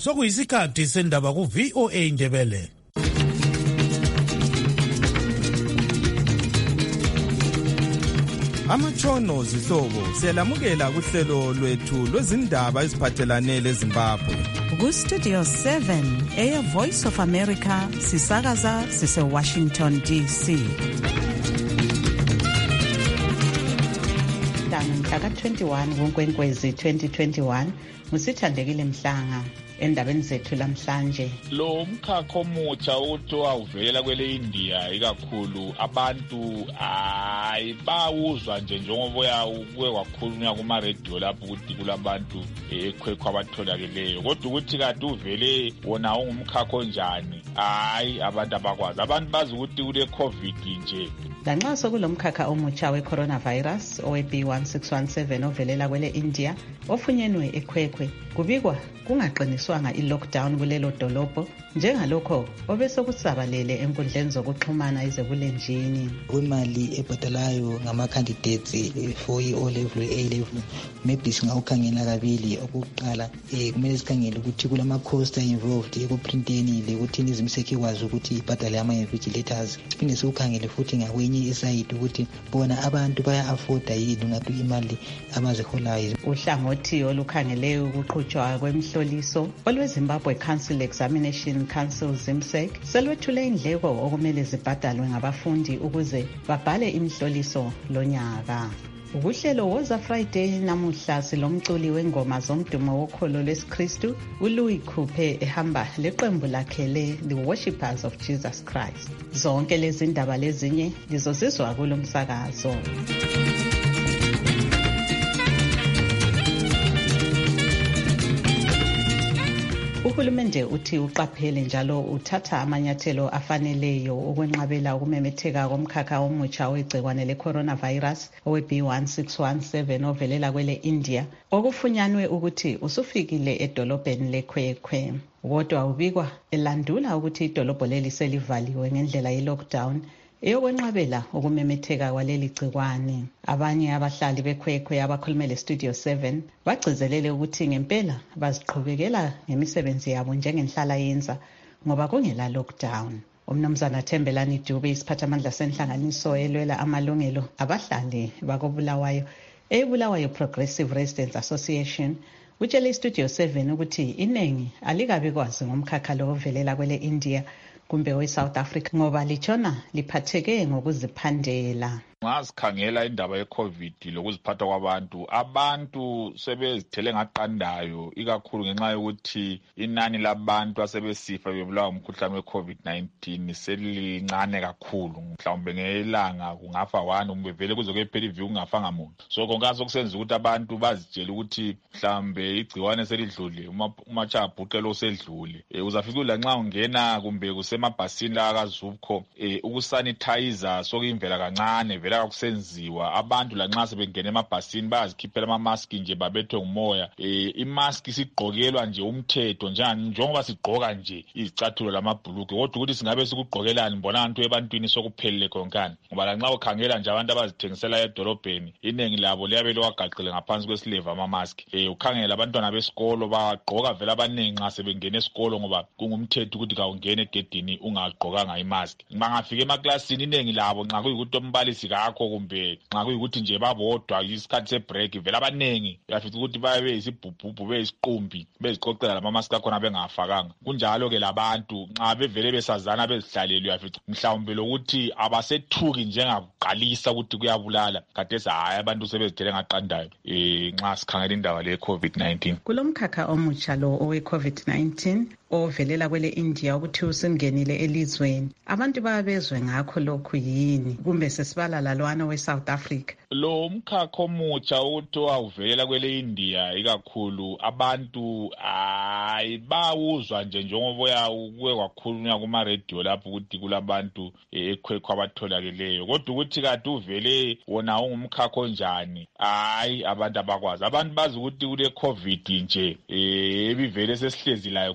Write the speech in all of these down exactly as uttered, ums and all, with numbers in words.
sokuyisikhathi sendaba ku V O A Ndebele. Amatshono zihlobo siyalamukela kuhlelo lwethu lwezindaba eziphathelane leZimbabwe. Ku Studio seven, Air Voice of America, sisakaza sise Washington D C. Mhla ka twenty-one kuNkwenkwezi twenty twenty-one, musithandekile Mhlanga. Endabeni zethu lamhlanje, lo mkhakha omutsha ukuthi wawuvelela kwele India ikakhulu abantu ayibawuzwa nje njengoba uyakuwe kakhulunywa kuma radio lapho ukuthi kulabantu ekhwekho abatholakeleyo, kodwa ukuthi kade uvele wona ungumkhakha onjani hayi abantu abakwazi. Abantu bazi ukuthi kule COVID nje. Lanxa sokulomkhakha omutsha we-coronavirus owe B one six one seven ovelela kwele India ofunyenwe ekhwekhwe, kubikwa kungaqiniswanga i-lockdown kulelo dolobho njengalokho obesokusabalele enkundleni zokuxhumana izebulenjini. Kwemali ebhadalayo ngama-candidates for i-O level A level maybe singawukhangela kabili. Okokuqala eh kumele sikhangele ukuthi kulama-cost involved ekuprinteni le ukuthi izimseki ikwazi ukuthi ibhadale ama-invigilators. Siphinde siwukhangele futhi ngakwenye isayidi ukuthi bona abantu baya-afforda yini ngathi imali abaziholayo. Uhlangothi olukhangele ukuqhutshwa kwemhloliso olweZimbabwe Council Examination Council ZIMSEC selwethule indleko okumele zibhadalwe ngabafundi ukuze babhale imhloliso lonyaka. Ubuhlelo woza Friday namuhla silomculi wengoma zomdumo wokholo lwesikristu uLouis Coupe ehamba leqembu lakhe le The Worshippers of Jesus Christ. Zonke lezi ndaba lezinye lizozizwa kulomsakazo. Uhulumende uthi uqaphele njalo uthatha amanyathelo afaneleyo ukwenqabela ukumemetheka komkhakha omutsha wegcikwane le-coronavirus owe B one six one seven ovelela kwele India okufunyanwe ukuthi usufikile edolobheni lekhwekhwe. Kodwa ubikwa elandula ukuthi idolobho leli selivaliwe ngendlela ye-lockdown eyokwenqabela ukumemetheka kwaleli gcikwane. Abanye abahlali bekhwekhwe abakhulumele Studio seven bagcizelele ukuthi ngempela baziqhubekela ngemisebenzi yabo njengenhlala yenza ngoba kungela lockdown. Umnumzana Thembelani Dube isiphathamandla senhlanganiso elwela amalungelo abahlali bakobulawayo eBulawayo Progressive Residents Association utshele Studio seven ukuthi inengi alikabi kwazi ngomkhakha lo ovelela kwele India kumbe we-South Africa ngoba lichona liphatheke ngokuziphandela. Ngasikhangela indaba ye-COVID lokuziphatha kwabantu, abantu sebezithele ngaqandayo ikakhulu ngenxa yokuthi inani labantu asebesifa bebulawa umkhuhlane we-COVID nineteen selincane kakhulu. Mhlawumbe ngelanga kungafa one kumbe vele kuze kuphela iviki kungafanga muntu. So konke sokusenza ukuthi abantu bazitshela ukuthi mhlawumbe igciwane selidlule, umacha abhuqelo osedlule. E, uzafika la nxa ungena kumbe kusemabhasini la kaZubco e, ukusanitizer sokuyimvela kancane vele akusenziwa. Abantu lanxa sebengena emabhasini bayazikhiphela ama-mask nje babethwe ngumoya. E, i-mask sigqokelwa nje umthetho njani njengoba sigqoka nje izicathulo lamabhuluku, kodwa ukuthi singabe sikugqokelani mbona abantu ebantwini sokuphelele konkani ngoba lanxa ukhangela nje abantu abazithengisela edolobheni iningi labo liyabe liwagaqile ngaphansi kwesileva ama-mask. E, ukhangela abantwana besikolo bagqoka vele abaningi nxa sebengena esikolo ngoba kungumthetho ukuthi kawungene egedini ungagqokanga i-mask. Bangafika emaklasini iningi labo nxa kuyikuthi umbalisi kakho kumbe nxa kuyikuthi nje babodwa isikhathi se-break vele abaningi uyafika ukuthi babe yisibhubhubhu beyisiqumbi beziqoqela lama-mask akhona bengafakanga. Kunjalo-ke labantu nxa bevele besazana bezihlalele uyafika mhlawumbe lokuthi abasethuki njengakuqalisa ukuthi kuyabulala khathesi hayi abantu sebezithele ngaqandayo um nxa sikhangela indaba le-COVID nineteen. Kulomkhakha omutsha lo owe-COVID nineteen ovelela kwele India ukuthi usungenile elizweni, abantu babezwe ngakho lokhu yini kumbe sesibala lalwana we-South Africa? Lo mkhakha omutsha ukuthi wawuvelela kwele India ikakhulu abantu ayibawuzwa nje njengoba uyakuwe kakhulunywa kuma radio lapho ukuthi kulabantu ekhwekho abatholakeleyo, kodwa ukuthi kade uvele wona ungumkhakha onjani hayi abantu abakwazi. Abantu bazi ukuthi kule COVID nje ebivele sesihlezi layo kusukela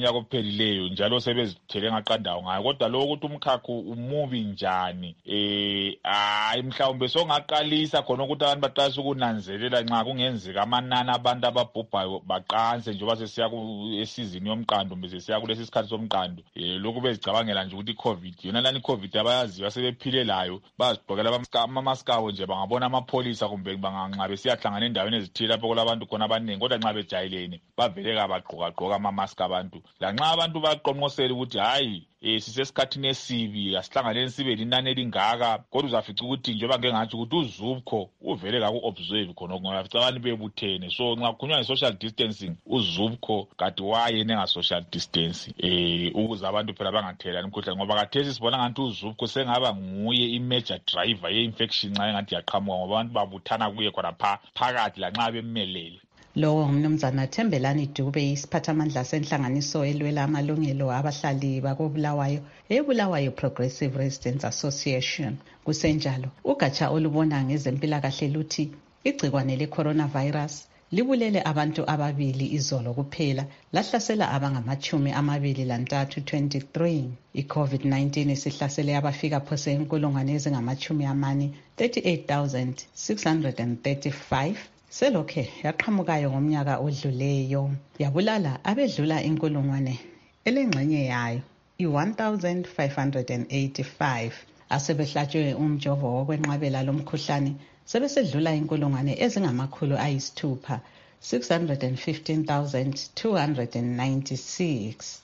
umnyaka ophelileyo njalo sebezithele ngaqandayo ngayo, kodwa lo ukuthi umkhakha umubi njani eh hayi mhlawumbe songaqalisa khona ukuthi abantu baqalisa ukunanzelela nxa kungenzeka amanani abantu ababhubhayo baqanse njengoba sesiya esizini yomqando bese siya kulesi sikhathi somqando eh lokhu bezicabangela nje ukuthi iCovid yona lani iCovid abayaziwa sebephile layo bazigqokela amamaskawo nje bangabona amapholisa kumbe banganqabe siyahlangana endaweni ezithile lapho kulabantu khona abaningi, kodwa nxa bejayelene bavele kabagqoka gqoka amamask abantu. La nxa abantu baqonqosela ukuthi hayi eh sisesikhathini esibi asihlanganeni sibe linani elingaka, kodwa uzafica ukuthi njengoba ngeke ngathi ukuthi uZubco uvele kaku observe khona ngoba fica abantu bebuthene. So nxa kukhulunywa nge-social distancing uZubco kade wayene nga-social distance eh ukuze abantu phela bangathelani imikhuhlane, ngoba khathesi sibona ngathi uZubco sengaba nguye i-major driver ye-infection nxa engathi yaqhamuka ngoba abantu babuthana kuye khona phakathi lanxa bemelele. Lo ngumnumzana Thembelani Dube, isiphathamandla senhlanganiso elwela amalungelo abahlali bakobulawayo eBulawayo Progressive Residents Association. Kusenjalo ugatsha olubona ngezempilakahle luthi igcikwane le-coronavirus libulele abantu ababili izolo kuphela, lahlasela abangamachumi amabili lantathu twenty-three. I-COVID nineteen isihlasele abafika phose inkulungwane ezingamachumi amane thirty-eight thousand six hundred thirty-five. Selokhe yaqhamukayo ngomnyaka odluleyo yabulala abedlula inkulungwane elengxenye yayo i-one thousand five hundred eighty-five. Asebehlatshwe umjovo wokwenqabela lomkhuhlane sebesedlula inkulungwane ezingamakhulu ayisithupha six hundred fifteen thousand two hundred ninety-six.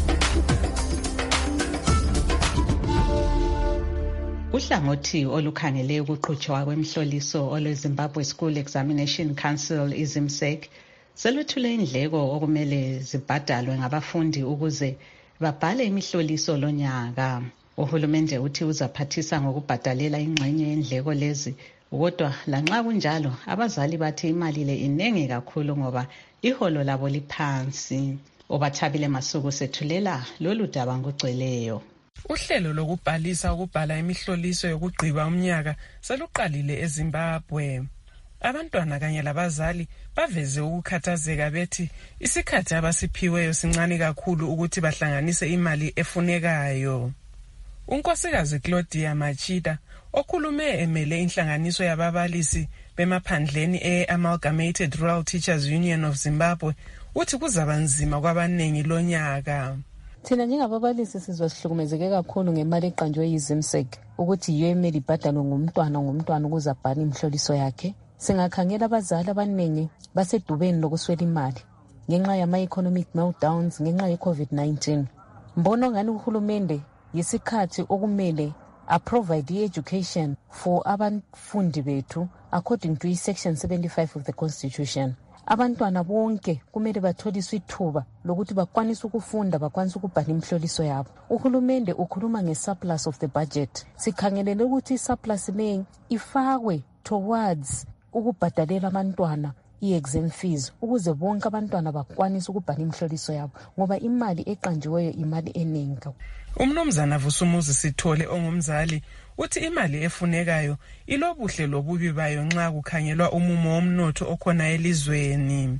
Uhlangothi olukhangele ukuqhutshwa kwemhloliso olweZimbabwe School Examination Council izimsek seluthule indleko okumele zibhadalwe ngabafundi ukuze babhale imihloliso lonyaka. Uhulumende uthi uzaphathisa ngokubhadalela ingxenye yendleko lezi, kodwa lanxa kunjalo abazali bathi imali le inengi kakhulu ngoba iholo labo liphansi. Obathabile Masuku sethulela lolu daba ngogcweleyo. Uhlelo lokubhalisa ukubhala imihloliso yokugqiba umnyaka seluqalile eZimbabwe. Abantwana kanye labazali baveze ukukhathazeka bethi isikhathi abasiphiweyo sincane kakhulu ukuthi bahlanganise imali efunekayo. Unkosikazi Claudia Machida okhulume emele inhlanganiso yababalisi bemaphandleni e-Amalgamated Rural Teachers Union of Zimbabwe uthi kuzaba nzima kwabanengi lonyaka. Thina njengababalisi sizwa sihlukumezeke kakhulu ngemali eqanjwe yizimsek ukuthi yiyo emeli ibhadalwe ngumntwana ngumntwana ukuze abhale imhloliso yakhe. Singakhangela abazali abaningi basedubeni lokuswela imali ngenxa yama-economic meltdowns ngenxa ye-COVID nineteen. Mbono ngani uhulumende yisikhathi okumele aprovide i-education for abafundi bethu according to i-section seventy-five of the Constitution. Abantwana bonke kumele batholiswe ithuba lokuthi bakwanise ukufunda bakwanise ukubhala imhloliso yabo. Uhulumende ukhuluma nge-surplus of the budget. Sikhangelele ukuthi i-surplus le ifakwe towards ukubhadalela abantwana i-exam fees ukuze bonke abantwana bakwanise ukubhala imhloliso yabo ngoba imali eqanjiweyo imali eningi. Umnumzana Vusumuzi Sithole ongumzali uthi imali efunekayo ilobuhle lobubi bayo nxa kukhangelwa umumo womnotho okhona elizweni.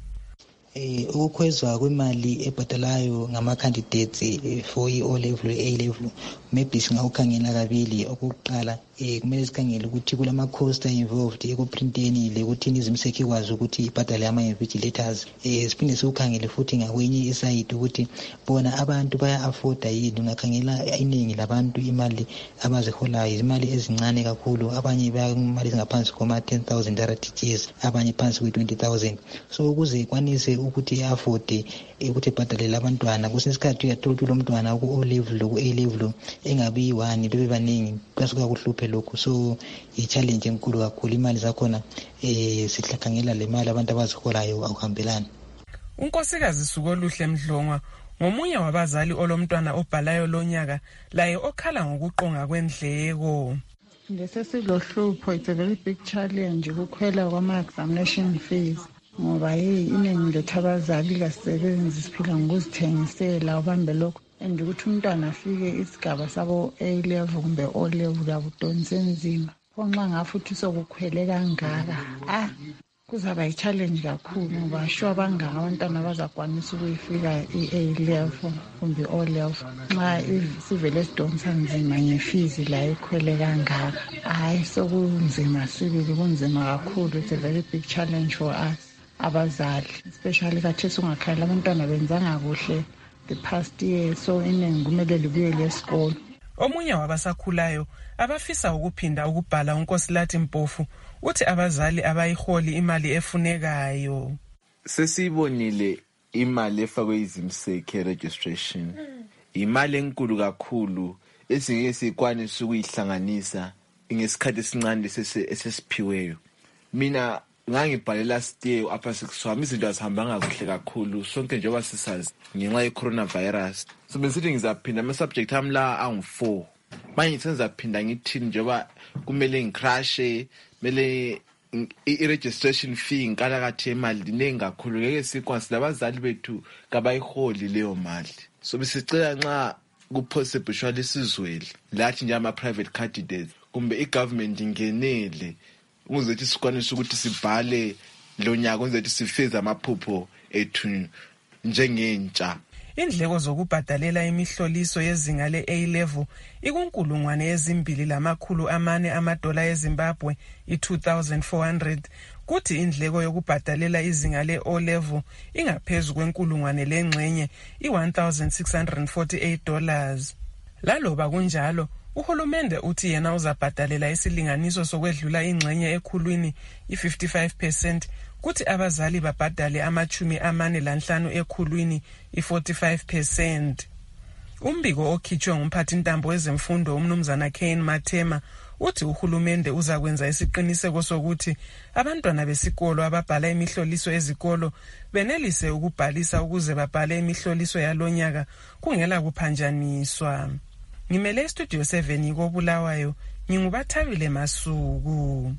Eh ukukhwezwa kwemali ebhadalayo ngama candidates for i-O level A level maybe singawukhangela kabili. Okuqala eh kumele sikhangele ukuthi kulama cost involved ekuprinteni le ukuthi izimsek ikwazi ukuthi ibhadale ama invigilators. Eh siphinde sikhangele futhi ngakwenye iside ukuthi bona abantu baya afford yini. Ungakhangela iningi labantu imali abaziholayo imali ezincane kakhulu, abanye baya imali zingaphansi koma ten thousand R T G S, abanye phansi kwe twenty thousand. So ukuze kwanise ukuthi afford ukuthi ibhadalele abantwana kusesikhathi uyathola lo mntwana ku O level ku A level engabi one bebe baningi kwasuka kuhluphe lokho. So i-challenge enkulu kakhulu, imali zakhona eh sihlakhangela le mali abantu abaziholayo akuhambelana. Unkosikazi Sukoluhle Mdlongwa ngomunye wabazali olomntwana obhalayo lonyaka laye okhala ngokuqonga kwendleko. Lesesilohlupho, it's a very big challenge ukukhwela kwama-examination fees ngoba hey iningi lethu abazali kasebenzi siphila ngokuzithengisela ubambe lokho and ukuthi umntwana afike isigaba sabo A level kumbe O level akudonse nzima. Konxa ngafuthi sokukhwele kangaka ah kuzaba yi-challenge kakhulu ngoba sure abangaka abantwana abazakwanisa ukuyifika i-A level kumbe O level nxa sivele sidonsa nzima ngefizi la ikhwele kangaka. Hayi sokunzima sibili, kunzima kakhulu. It's a very big challenge for us abazali, especially kathesi ungakhangela abantwana benzanga kuhle the past year, so iningi kumele libuyele esikolo. Omunye wabasakhulayo abafisa ukuphinda ukubhala uNkosilathi Mpofu uthi abazali abayiholi imali efunekayo. Sesibonile imali efakwe izimseke registration. Imali enkulu kakhulu esingeke sikwanise ukuyihlanganisa ngesikhathi esincane esesiphiweyo. Mina ngangibhalela last year apha sekuswami izinto azihambanga kuhle kakhulu sonke njengoba sisazi ngenxa ye coronavirus. So besithi ngizaphinda ama subject ami la angu four. Manje senzaphinda ngithini njengoba kumele ngicrashe, mele i-registration fee ngikala kathi imali dinengi kakhulu, ngeke sikwazi labazali bethu kabayiholi leyo mali. So besicela nxa kupossible shwali sizwele lathi nje ama private candidates kumbe i-government ingenele ukuzethi sikwanise ukuthi sibhale lo nyaka ukuzethi sifeze amaphupho ethu njengentsha. Indleko zokubhadalela imihloliso yezinga le-A level ikunkulungwane ezimbili lamakhulu amane amadola eZimbabwe i-two thousand four hundred, kuthi indleko yokubhadalela izinga le-O level ingaphezu kwenkulungwane lengxenye i-one thousand six hundred forty-eight dollars. Laloba kunjalo, uhulumende uthi yena uzabhadalela isilinganiso sokwedlula ingxenye ekhulwini i-fifty-five percent, kuthi abazali babhadale amachumi amane lanhlanu ekhulwini i-forty-five percent. Umbiko okhitshwe ngumphathintambo wezemfundo umnumzana Kane Mathema uthi uhulumende uzakwenza isiqiniseko sokuthi abantwana besikolo ababhala imihloliso ezikolo benelise ukubhalisa ukuze babhale imihloliso yalonyaka kungela kuphanjaniswa. Ngimele Studio seven koBulawayo, ngingubathabile Masuku.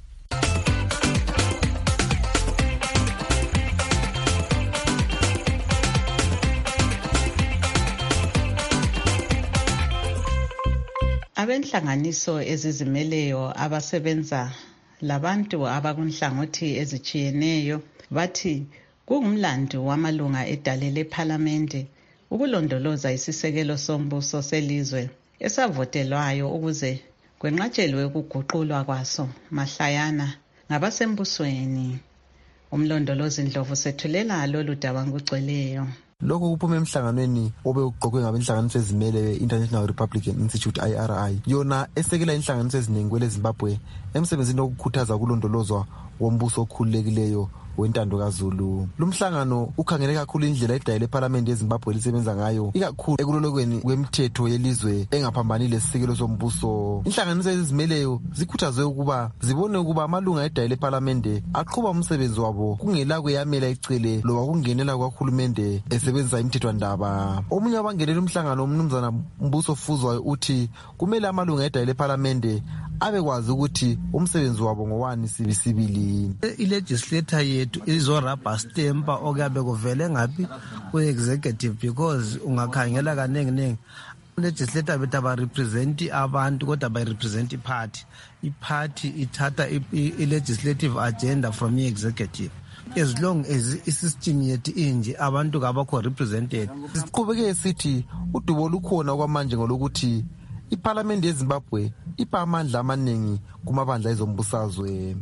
Abenhlanganiso ezizimeleyo abasebenza labantu abakunhlangothi ezichiyeneyo bathi kungumlando wamalunga edale lePhalamende ukulondoloza isisekelo sombuso selizwe esavotelwayo ukuze kwenqatshelwe ukuguqulwa kwaso mahlayana ngabasembusweni. Umlondolozi Ndlovu sethulela lolu daba ngugcweleyo. Lokho kuphuma emhlanganweni obe uqoqwe ngabenhlanganiso ezimele International Republican Institute I R I, yona esekela inhlanganiso eziningi kwele Zimbabwe emsebenzini wokukhuthaza ukulondolozwa wombuso okhululekileyo wentando kaZulu. Lumhlangano ukhangele kakhulu indlela idale lePhalamende yeZimbabwe lisebenza ngayo, ikakhulu ekulolokweni kwemithetho yelizwe engaphambanile isisekelo sombuso. Inhlanganiso ezizimeleyo zikhuthaze ukuba zibone ukuba amalunga edale lePhalamende aqhuba umsebenzi wabo kungela kuyamela icele loba kungenela kwakhulumende esebenzisa imithethwandaba. Omunye wabangenela umhlangano umnumzana Mbuso Fuzwayo uthi kumele amalunga edale lePhalamende abekwazi ukuthi umsebenzi wabo ngowani sibisibili. I-legislator yethu izorabha stempa okuyabe kuvele ngaphi ku-executive, because ungakhangela kaningi-ningi legislator bethu abarepresenti abantu kodwa bayirepresenti iparty. Iparty ithatha i-legislative agenda from i-executive. As long as isystem yethu inje abantu kabakho represented. Siqhubeke sithi udubo lukhona kwamanje ngolokuthi iPhalamende yeZimbabwe ipha amandla amaningi kumabandla ezombusazwe.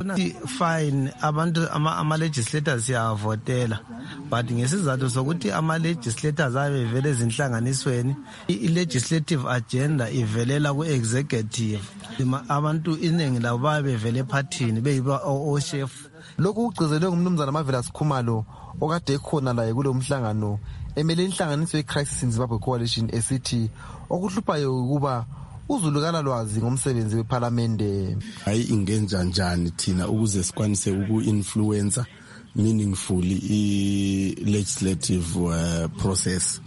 Fine, abantu ama, ama legislators siyavotela, but ngesizathu sokuthi ama legislators abe vele ezinhlanganisweni, i-legislative agenda ivelela ku-executive. Abantu iningi labo babe vele ephathini beyiba o chef. Lokhu kugcizelwe ngumnumzana Mavela Sikhumalo okade ekhona la kulo mhlangano emele inhlanganiso ye-Crisis in Zimbabwe Coalition esithi okuhluphayo ukuba uzulukala lwazi ngomsebenzi wePhalamende. Hayi ingenza njani thina ukuze sikwanise uku-influencer meaningfully i-legislative uh, process.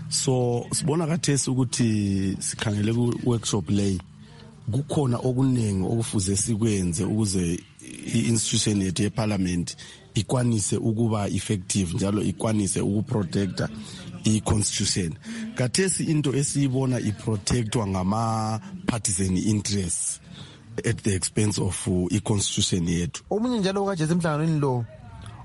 So sibona kathesi ukuthi sikhangele ku-workshop lay kukhona okuningi okufuze sikwenze ukuze i-institution yethu yeParliament ikwanise ukuba effective njalo ikwanise ukuprotecta i-constitution. Kathesi into esiyibona iprotectwa ngama-partisan interests at the expense of uh, i-constitution yethu. Omunye njalo kaje emhlanganweni lo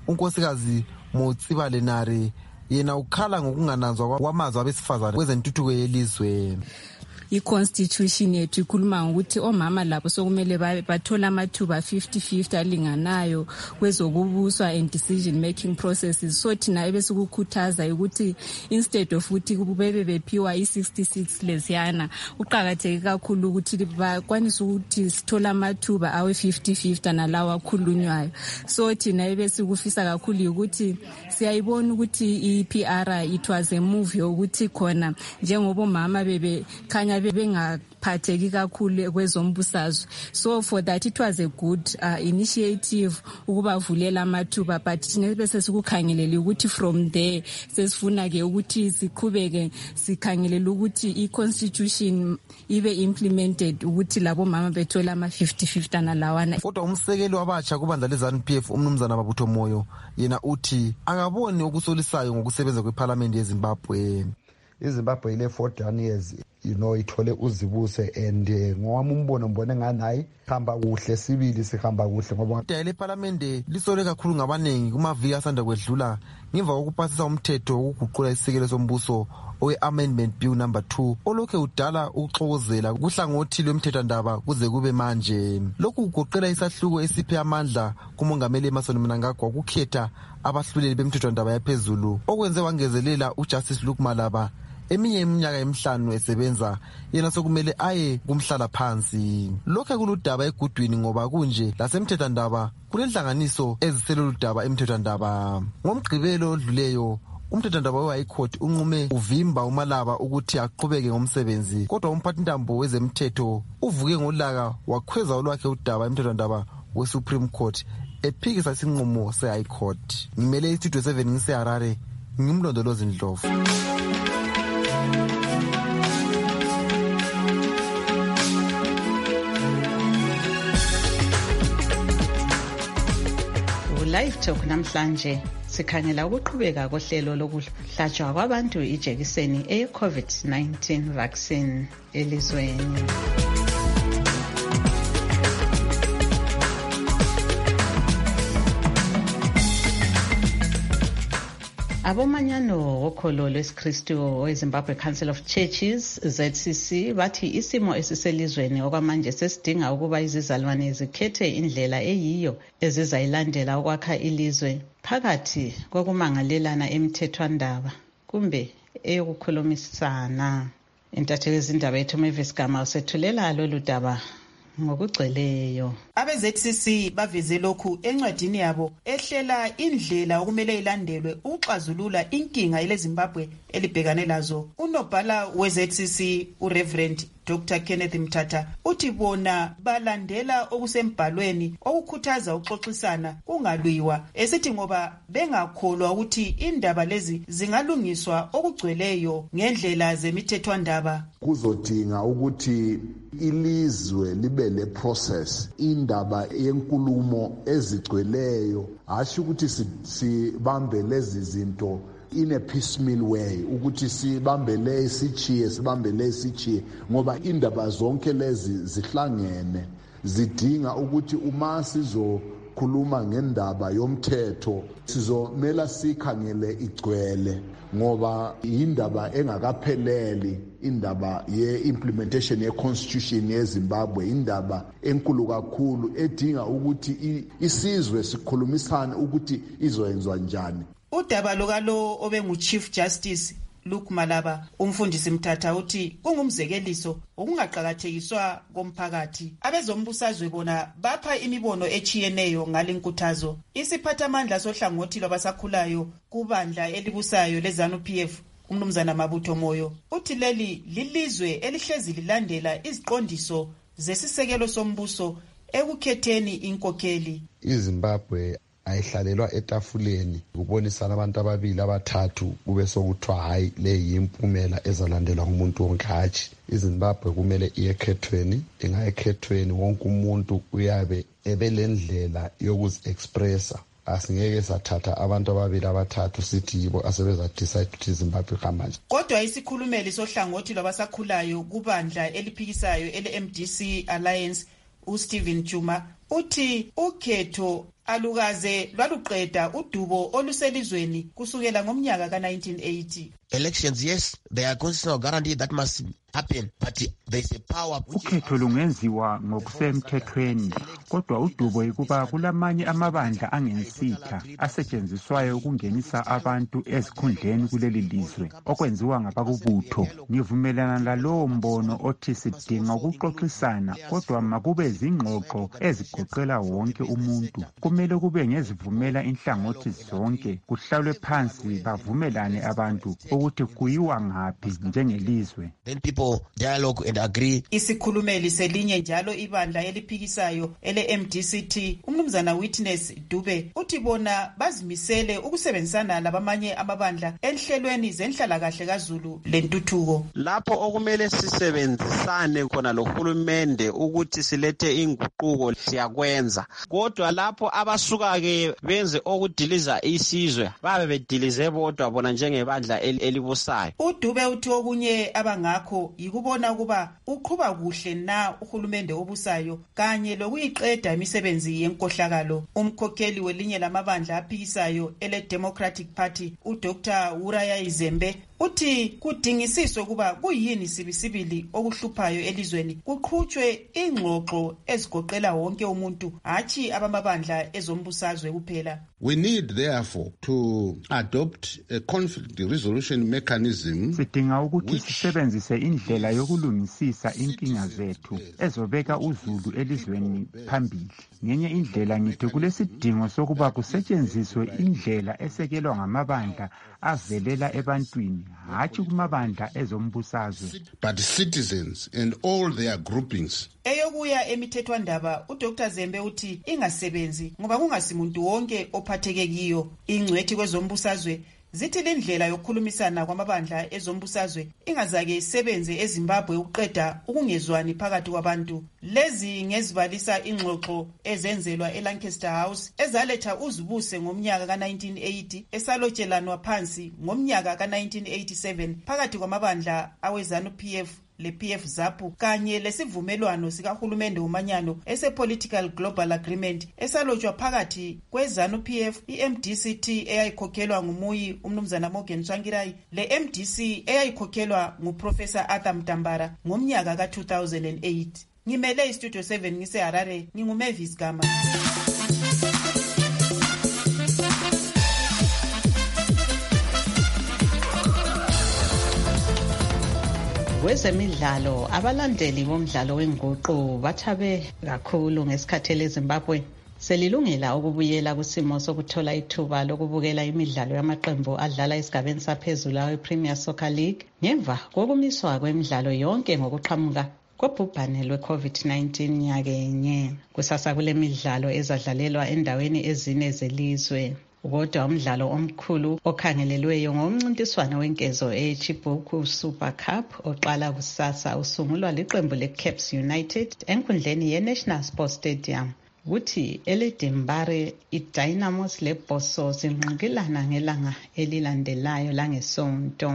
unkosikazi Motsiba Lenare yena ukhala ngokungananzwa kwamazwi abesifazane kwezentuthuko yelizwe. I-constitution yethu ikhuluma ukuthi omama labo sokumele bathola amathuba fifty fifty alinganayo kwezokubuswa and decision making processes. So thina ebesikukhuthaza ukuthi instead of ukuthi kubebe bephiwa i-sixty-six lesiyana uqakatheke kakhulu ukuthi bakwanise ukuthi sithola amathuba awe fifty fifty nalawa akhulunywayo. So thina ebesikufisa kakhulu ukuthi siyayibona ukuthi i-P R it was a move yokuthi khona njengoba omama bebe khanya bengaphatheki kakhulu kwezombusazwe. So for that it was a good uh, initiative ukubavulela amathuba, but thina bese sikukhangelele ukuthi from there sesifuna ke ukuthi siqhubeke sikhangelele ukuthi i-constitution ibe implemented ukuthi labo mama bethola ama fifty fifty nalawana. Kodwa umsekeli wabatsha kubandla leZANU P F umnumzana Mabutho Moyo yena uthi akaboni ukusolisayo ngokusebenza kweParliament yeZimbabwe. iZimbabwe ile forty-one years you know ithole uzibuse and uh, ngowami umbono mbone nganayi hamba kuhle sibili sihamba kuhle ngoba ile parliament lisole kakhulu ngabanengi kumaviki asanda kwedlula ngemva kokupasisa umthetho wokuguqula isekelo sombuso owe amendment bill number two olokhe udala ukuxokozela kuhlangothi lomthethwandaba kuze kube manje. Lokhu kugoqela isahluko esiphe amandla kumongameli Emmerson Mnangagwa ukukhetha abahluleli bemthethwandaba yaphezulu okwenze wangezelela uJustice Luke Malaba eminye iminyaka emihlanu esebenza yena sokumele aye kumhlala phansi. Lokho kuludaba egudwini ngoba kunje lasemthethwandaba kunenhlanganiso eziseloludaba emthethwandaba. Ngomgqibelo odluleyo umthethwandaba we-High Court unqume uvimba uMalaba ukuthi aqhubeke ngomsebenzi, kodwa umphathintambo wezemthetho uvuke ngolaka wakhweza olwakhe udaba emthethwandaba we-Supreme Court ephikisa isinqumo se-High Court. Ngimele istudio seven ngiseHarare, ngimlondolozi Ndlovu. Live Talk namhlanje sikhangela ukuqhubeka kohlelo lokuhlatshwa kwabantu ijekiseni e-COVID nineteen vaccine elizweni. Abomanyano wokholo lwesikristu weZimbabwe Council of Churches Z C C bathi isimo esiselizweni okwamanje sesidinga ukuba izizalwane zikhethe indlela eyiyo ezizayilandela ukwakha ilizwe phakathi kokumangalelana emthethwandaba kumbe eyokukhulumisana. Intatheli zindaba yethu Mavis Gama usethulela lolu daba ngokugcweleyo. Abe-Z C C baveze lokhu encwadini yabo ehlela indlela okumele ilandelwe ukuxazulula inkinga eleZimbabwe elibhekane lazo. Unobhala we-Z C C uReverend Doctor Kenneth Mthatha uthi bona balandela okusembhalweni okukhuthaza uxoxisana kungalwiwa, esithi ngoba bengakholwa ukuthi indaba lezi zingalungiswa okugcweleyo ngendlela zemithethwandaba. Kuzodinga ukuthi ilizwe libe le process indaba yenkulumo ezigcweleyo, asho ukuthi sibambe lezi zinto in a piecemeal way ukuthi sibambele isichiye sibambele isichiye ngoba indaba zonke lezi zihlangene zidinga ukuthi uma sizokhuluma ngendaba yomthetho sizomela sikhangele igcwele ngoba indaba engakapheleli, indaba ye-implementation ye-constitution yeZimbabwe indaba enkulu kakhulu edinga ukuthi isizwe sikhulumisane ukuthi izoyenzwa njani. Udaba lokalo obengu Chief Justice Luke Malaba umfundisi Mthatha uthi kungumzekeliso okungaqhakathekiswa komphakathi. Abezombusazwe bona bapha imibono echiyeneyo ngalenkuthazo. Isiphathamandla sohlangothi lwabasakhulayo kubandla elibusayo leZANU P F umnumzana Mabutho Moyo uthi leli lilizwe elihlezi lilandela iziqondiso zesisekelo sombuso ekukhetheni inkokheli. iZimbabwe ayihlalelwa etafuleni kubonisana abantu ababili abathathu kube sokuthiwa hayi le yimpumela ezalandelwa ngumuntu wonke. Hatshi, iZimbabwe kumele iyekhethweni, ingayekhethweni wonke umuntu uyabe ebelendlela yokuzi-expressa. Asingeke sathatha abantu ababili abathathu sithi yibo asebeza decide ukuthi iZimbabwe kamanje. Kodwa isikhulumeli sohlangothi lwabasakhulayo kubandla eliphikisayo ele-M D C Alliance uSteven Chuma uthi ukhetho alukaze lwaluqeda udubo oluselizweni kusukela ngomnyaka ka nineteen eighty. Elections, yes, they are constitutional guarantee that must happen, but there is a power. Ukhetho lungenziwa ngokusemthethweni, kodwa udubo ikuba kulamanye amabandla angensitha asetshenziswayo ukungenisa abantu ezikhundleni kuleli lizwe okwenziwa ngabakubutho. Ngivumelana lalowo mbono othi sidinga ukuxoxisana, kodwa makube zingxoxo ezigoqela wonke umuntu. Kumele kube ngezivumela inhlangothi zonke, kuhlalwe phansi bavumelane abantu ukuthi kuyiwa ngaphi njengelizwe. Then people dialogue and agree. Isikhulumeli selinye njalo ibandla eliphikisayo ele M D C T, umnumzana Witness Dube, uthi bona bazimisele ukusebenzisana labamanye amabandla enhlelweni zenhlalakahle kaZulu lentuthuko. Lapho okumele sisebenzisane khona lohulumende ukuthi silethe inguquko siyakwenza, kodwa lapho abasuka ke benze okudiliza isizwe babe bedilize bodwa bona njengebandla elibusayo. uDube uthi okunye abangakho yikubona ukuba uqhuba kuhle na uhulumende obusayo kanye lokuyiqeda imisebenzi yenkohlakalo. Umkhokheli welinye lamabandla aphikisayo ele Democratic Party uDr Uraya Izembe uthi kudingisiswe kuba kuyini sibisibili okuhluphayo elizweni, kuqhutshwe ingxoxo ezigoqela wonke umuntu, hathi abamabandla ezombusazwe kuphela. We need therefore to adopt a conflict resolution mechanism. Sidinga ukuthi sisebenzise indlela yokulungisisa inkinga zethu ezobeka uZulu elizweni phambili. Ngenye indlela ngithi kulesidingo sokuba kusetshenziswe indlela esekelwa ngamabandla avelela ebantwini, hathi kumabandla ezombusazwe, but citizens and all their groupings. Eyokuya emithethwandaba uDr Zembe uthi ingasebenzi ngoba kungasimuntu wonke ophatheke kiyo. Ingcwethi kwezombusazwe zithi lendlela yokukhulumisana kwamabandla ezombusazwe ingazake isebenze eZimbabwe ukuqeda ukungezwani phakathi kwabantu. Lezi ngezibalisa ingxoxo ezenzelwa eLancaster House ezaletha uzibuse ngomnyaka ka nineteen eighty, esalotshelanwa phansi ngomnyaka ka nineteen eighty-seven phakathi kwamabandla aweZANU P F le P F ZAPU kanye lesivumelwano sikahulumende umanyano ese Political Global Agreement esalotshwa phakathi kweZANU P F, i-M D C T eyayikhokhelwa ngumuyi umnumzana Morgan Tsvangirai, le M D C eyayikhokhelwa nguProfessor Arthur Mtambara ngomnyaka ka two thousand eight. Ngimele iStudio seven ngise Harare, nginguMavis Gama. Kwezemidlalo, abalandeli bomdlalo wenguqu bathabe kakhulu ngesikhathi leZimbabwe selilungela ukubuyela kusimo sokuthola ithuba lokubukela imidlalo yamaqembu adlala esigabeni saphezulu awe-Premier Soccer League ngemva kokumiswa kwemidlalo yonke ngokuqhamuka kobhubhane lwe-COVID nineteen nyakenye. Kusasa kule midlalo ezadlalelwa endaweni ezine zelizwe. Kodwa umdlalo omkhulu okhangelelweyo ngomncintiswano wenkezo eChibuku Super Cup oqala kusasa usungulwa liqembu leCaps United enkundleni yeNational Sports Stadium. Kuthi eLedimbare iDynamos leBoso zinqikilana ngelanga elilandelayo langeSonto.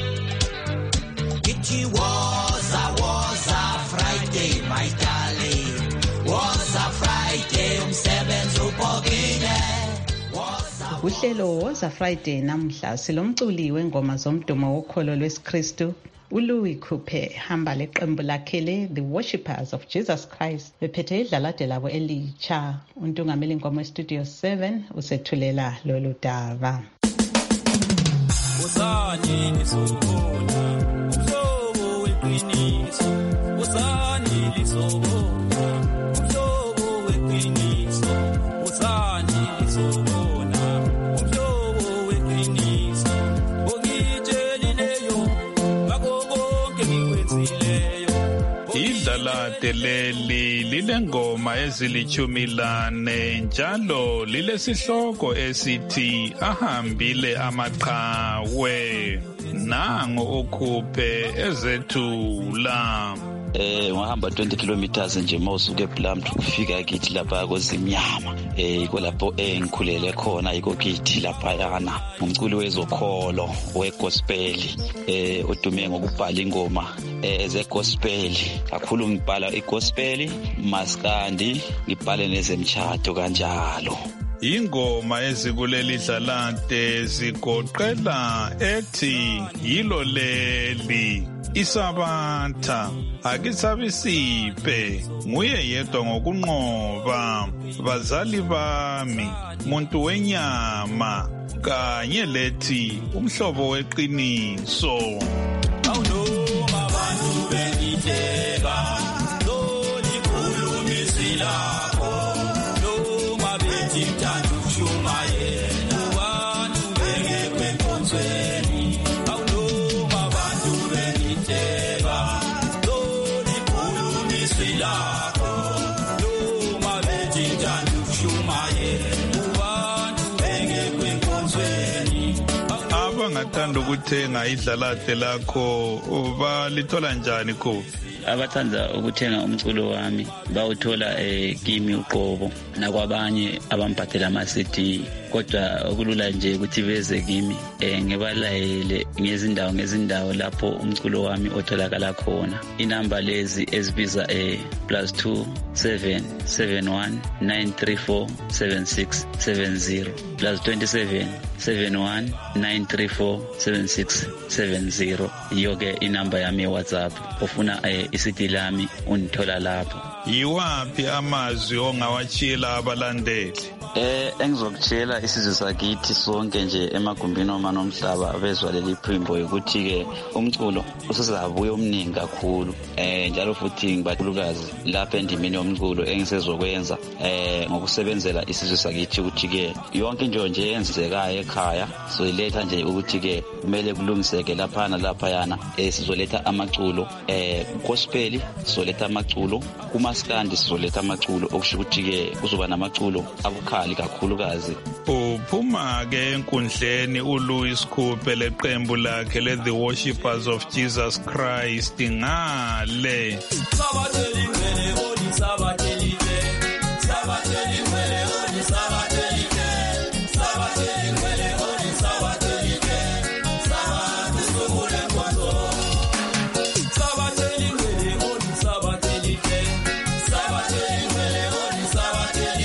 It was a was a Friday, my darling. Was a Friday, umsebenzi ubhokile. Uhlelo Woza Friday namhla silomculi wengoma zomdumo wokholo lwesikristu uLouis Coupe hamba leqembu lakhe le The Worshippers of Jesus Christ bephethe idlalade labo elitsha. Untungameli inkomo eStudio seven usethulela lolu daba. Usani lisobona umhlobo weqiniso, usani lisobona umhlobo weqiniso, usani lisobona umhlobo weqiniso, ongitshelileyo ngakho konke ngikwenzileyo. Idlalade leli lilengoma ezilichumi lane njalo lilesihloko esithi ahambile amaqhawe. Nango uKhuphe ezethula. Eh ngahamba twenty kilometers nje mawusuke eBlamth ukufika kithi lapha koZimnyama. Eh kulapho engikhulele khona iko kithi lapha yana. Umculi wezokholo wegospel eh odume ngokubhala ingoma eze gospel. Kakhulu ngibhala igospel, maskandi, ngibhale nezemtshado kanjalo. ingoma ezikuleli dlalade zigoqela ethi yilo leli isabatha akisabisiphe nguye yedwa ngokunqoba bazali bami muntu wenyama kanye lethi umhlobo weqiniso awunoma abantu beniteka lolikhulumisi lakho noma bethi mthanda ukushumayela abantu bengekho enkonzweni awunoma abantu beniteka lolikhulumisi lakho noma bethi mthanda ukushumayela abangathanda ukuthenga idlalahle lakho balithola njani Kofi? Abathanda ukuthenga umculo wami bawuthola eh kimi uqobo nakwabanye abamphathela ama-C D, kodwa okulula nje ukuthi beze kimi eh ngibalayele ngezindawo ngezindawo lapho umculo wami otholakala khona. Inamba lezi ezibiza eh plus two seven seven one nine three four seven six seven zero plus twenty-seven seven one nine three four seven six seven zero. Yoke inamba yami WhatsApp. Ofuna eh I-C D lami unithola lapho. Yiwaphi amazwi ongawatshela abalandeli? Eh engizokutshela isizwe sakithi sonke nje emagumbini oma nomhlaba bezwa leli phimbo ukuthi ke umculo usizabuye omningi kakhulu eh njalo futhi ngibakhulukazi lapha endimini yomculo engisezokwenza eh ngokusebenzela isizwe sakithi ukuthi ke yonke into nje yenzekayo ekhaya soyiletha nje ukuthi ke kumele kulungiseke lapha nalapha yana eh sizoletha amaculo eh gospel sizoletha amaculo kumaskandi sizoletha amaculo okusho ukuthi ke kuzoba namaculo akukha kakhulukazi. Uphuma ke enkundleni uLouis Khuphe leqembu lakhe le The Worshippers of Jesus Christ ngale sabatheli ngene odi sabatheli sabatheli ngene odi sabatheli sabatheli ngene odi sabatheli sabatheli ngene odi sabatheli odi sabatheli sabatheli ngene odi sabatheli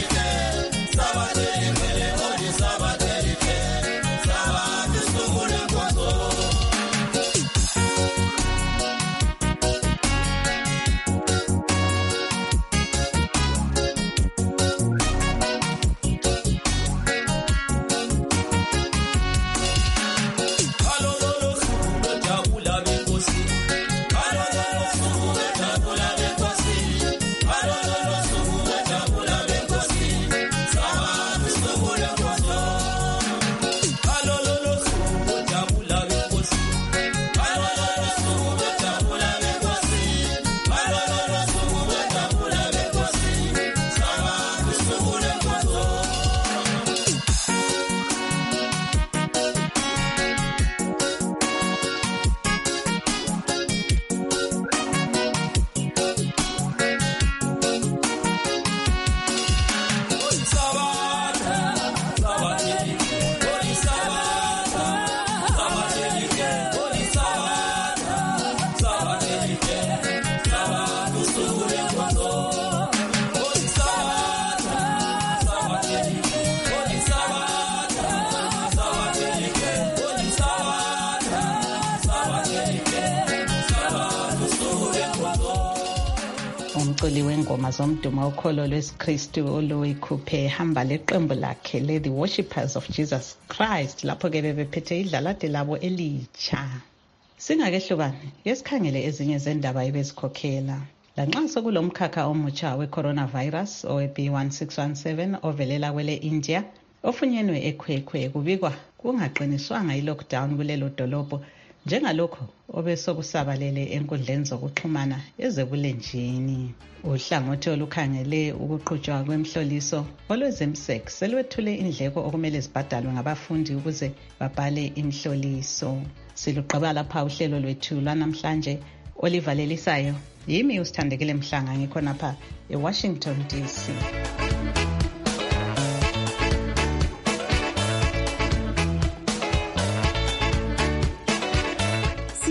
umculi wengoma zomdumo ukholo lwesikristu uLouis Khuphe hamba leqembu lakhe le The Worshippers of Jesus Christ lapho ke bebephethe idlalade labo elitsha. Singakehlukane yesikhangele ezinye zendaba ebezikhokhela. Lanxa sokulomkhakha omutsha we-coronavirus owe-B one six one seven ovelela kwele India ofunyenwe ekhwekhwe kubikwa kungaqiniswanga i-lockdown kulelo dolobho njengalokho obesokusabalele enkundleni zokuxhumana ezebulenjini. Uhlangothi olukhangele ukuqhutshwa kwemhloliso olwezemsek selwethule indleko okumele zibhadalwe ngabafundi ukuze babhale imhloliso. Siluqaba lapha uhlelo lwethu lwanamhlanje olivalelisayo yimi usithandekile Mhlanga ngikhona lapha eWashington D C.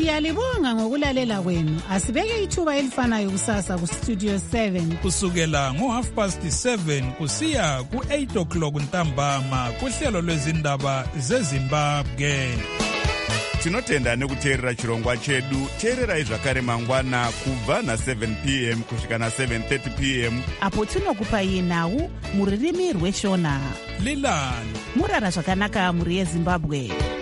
Siyalibonga ngokulalela kwenu. Asibeke ithuba elifanayo kusasa ku Studio seven. Kusukela ngo half past seven kusiya ku eight o'clock ntambama kuhlelo lwezindaba zeZimbabwe. Tinotenda nekuteerera chirongwa chedu. Teererai zvakare mangwana kubva na seven p m kusvika na seven thirty p m apo tinokupai nhau muririmi rweshona. Lilani murara zvakanaka muri yeZimbabwe.